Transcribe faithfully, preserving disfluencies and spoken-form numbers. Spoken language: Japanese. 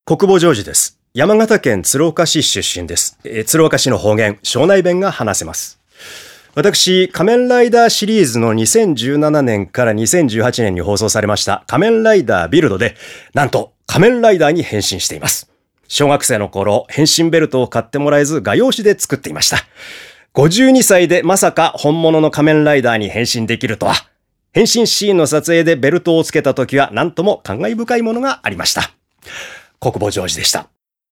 国母ジョージです。山形県鶴岡市出身です。えー、鶴岡市の方言、庄内弁が話せます。私、仮面ライダーシリーズのにせんじゅうななねんからにせんじゅうはちねんに放送されました仮面ライダービルドで、なんと仮面ライダーに変身しています。小学生の頃、変身ベルトを買ってもらえず画用紙で作っていました。ごじゅうにさいでまさか本物の仮面ライダーに変身できるとは。変身シーンの撮影でベルトをつけた時は何とも感慨深いものがありました。国母ジョージでした。